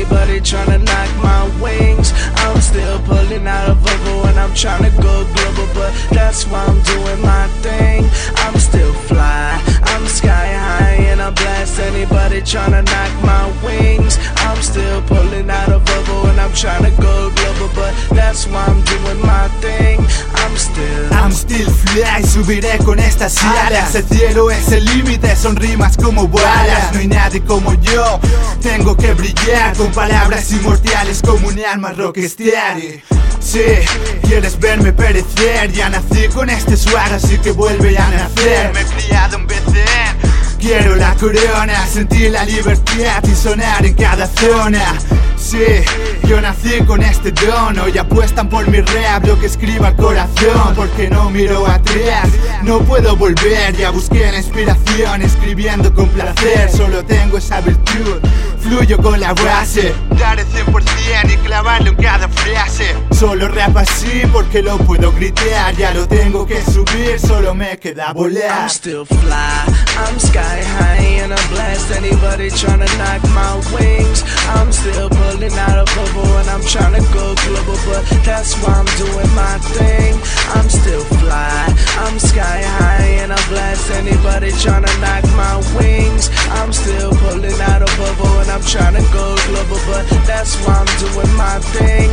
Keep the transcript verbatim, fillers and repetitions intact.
anybody tryna knock my wings. I'm still pulling out a bubble and I'm tryna go global, but that's why I'm doing my thing. I'm still fly, I'm sky high and I blast anybody tryna knock my wings. I'm still pulling out a bubble and I'm tryna go global, but that's why I'm doing my thing. I'm still I'm still fly, subiré con estas alas. El cielo es el límite, son rimas como balas. No hay nadie como yo, tengo que brillar con palabras inmortales como un alma rockstar. Sí, quieres verme perecer, ya nací con este swag, así que vuelve a nacer. Me he criado en B C N, quiero la corona, sentir la libertad y sonar en cada zona. Sí, yo nací con este don, hoy apuestan por mi rap, lo que escriba el corazón, porque no miro atrás, no puedo volver, ya busqué la inspiración, escribiendo con placer, solo tengo esa virtud, fluyo con la base, dar el cien por cien y clavarlo en cada frase. Solo rap así porque lo puedo gritar, ya lo tengo que subir, solo me queda volar. I'm still fly, I'm sky high and I blast anybody tryna knock my wings. I'm still pulling out a bubble and I'm tryna go global, but that's why I'm doing my thing. I'm still fly, I'm sky high and I blast anybody tryna knock my wings. I'm still pulling out a bubble and I'm tryna go global, but that's why I'm doing my thing.